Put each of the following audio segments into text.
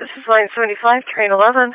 This is line 75, train 11.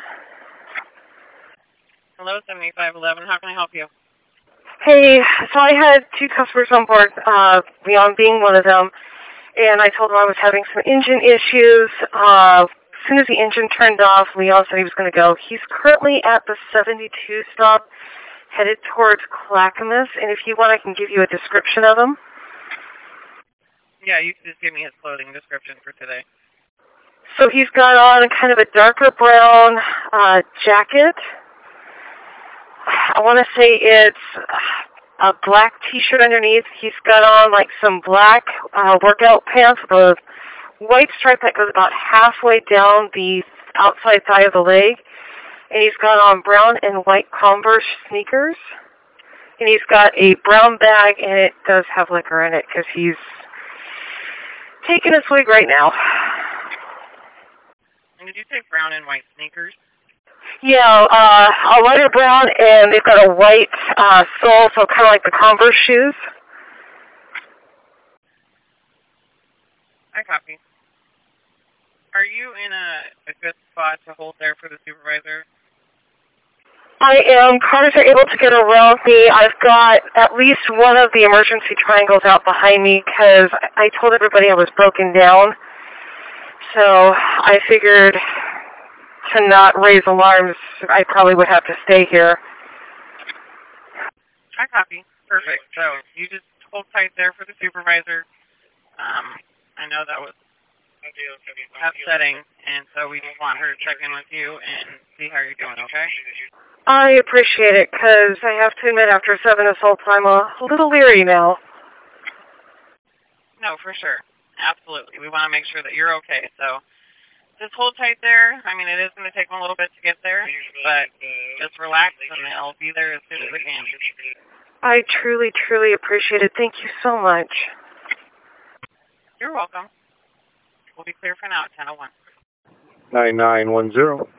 Hello, 7511. How can I help you? Hey, so I had two customers on board, Leon being one of them, and I told him I was having some engine issues. As soon as the engine turned off, Leon said he was going to go. He's currently at the 72 stop, headed towards Clackamas, and if you want, I can give you a description of him. Yeah, you can just give me his clothing description for today. So he's got on kind of a darker brown jacket. I want to say it's a black t-shirt underneath. He's got on like some black workout pants with a white stripe that goes about halfway down the outside thigh of the leg. And he's got on brown and white Converse sneakers. And he's got a brown bag, and it does have liquor in it because he's taking a swig right now. And did you say brown and white sneakers? Yeah, a lighter brown, and they've got a white sole, so kind of like the Converse shoes. I copy. Are you in a good spot to hold there for the supervisor? I am. Cars are able to get around me. I've got at least one of the emergency triangles out behind me because I told everybody I was broken down. So I figured to not raise alarms, I probably would have to stay here. I copy. Perfect. So you just hold tight there for the supervisor. I know that was upsetting, and so we just want her to check in with you and see how you're doing, okay? I appreciate it, because I have to admit, after 7 assaults, I'm a little leery now. No, for sure. Absolutely. We want to make sure that you're okay, so just hold tight there. I mean, it is going to take them a little bit to get there, but just relax, and I'll be there as soon as I can. I truly, truly appreciate it. Thank you so much. You're welcome. We'll be clear for now at 10:01. 9910.